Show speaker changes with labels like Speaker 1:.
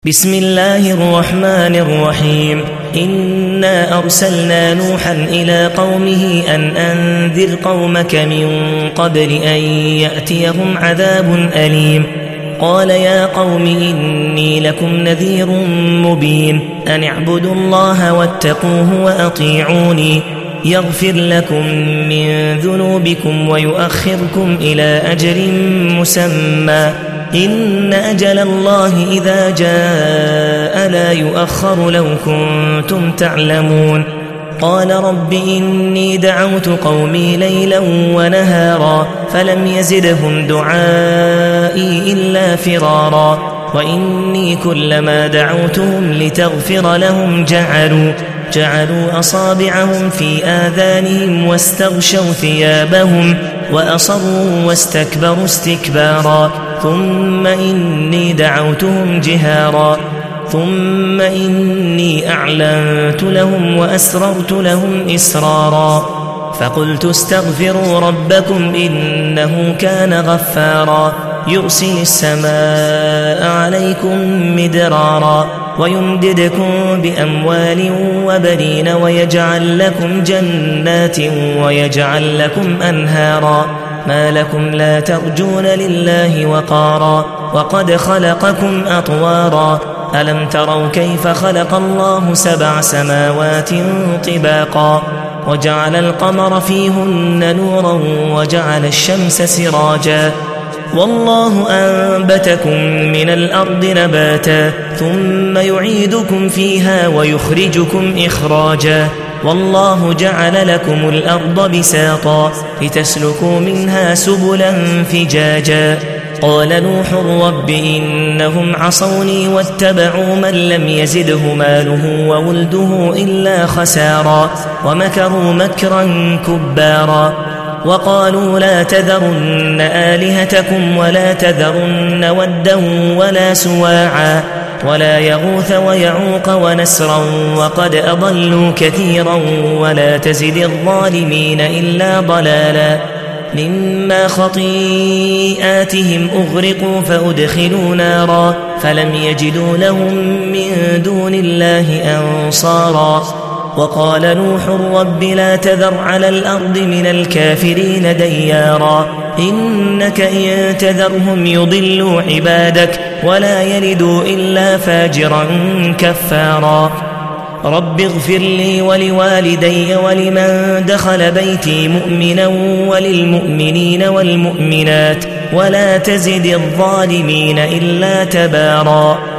Speaker 1: بسم الله الرحمن الرحيم. إنا أرسلنا نوحا إلى قومه أن أنذر قومك من قبل أن يأتيهم عذاب أليم. قال يا قوم إني لكم نذير مبين أن اعبدوا الله واتقوه وأطيعوني يغفر لكم من ذنوبكم ويؤخركم إلى أجل مسمى إن أجل الله إذا جاء لا يؤخر لو كنتم تعلمون. قال رب إني دعوت قومي ليلا ونهارا فلم يزدهم دعائي إلا فرارا وإني كلما دعوتهم لتغفر لهم جعلوا أصابعهم في آذانهم واستغشوا ثيابهم وأصروا واستكبروا استكبارا ثم إني دعوتهم جهارا ثم إني أعلنت لهم وأسررت لهم إسرارا فقلت استغفروا ربكم إنه كان غفارا يرسل السماء عليكم مدرارا ويمددكم بأموال وبنين ويجعل لكم جنات ويجعل لكم أنهارا ما لكم لا ترجون لله وقارا وقد خلقكم أطوارا ألم تروا كيف خلق الله 7 سماوات طباقا وجعل القمر فيهن نورا وجعل الشمس سراجا والله أنبتكم من الأرض نباتا ثم يعيدكم فيها ويخرجكم إخراجا والله جعل لكم الأرض بساطا لتسلكوا منها سبلا فجاجا قال نوح رب إنهم عصوني واتبعوا من لم يزده ماله وولده إلا خسارا ومكروا مكرا كبارا وقالوا لا تذرن آلهتكم ولا تذرن ودا ولا سواعا ولا يغوث ويعوق ونسرا وقد أضلوا كثيرا ولا تزد الظالمين إلا ضلالا مما خطيئاتهم أغرقوا فأدخلوا نارا فلم يجدوا لهم من دون الله أنصارا وقال نوح رب لا تذر على الأرض من الكافرين ديارا إنك إن تذرهم يضلوا عبادك ولا يلدوا إلا فاجرا كفارا رب اغفر لي ولوالدي ولمن دخل بيتي مؤمنا وللمؤمنين والمؤمنات ولا تزد الظالمين إلا تبارا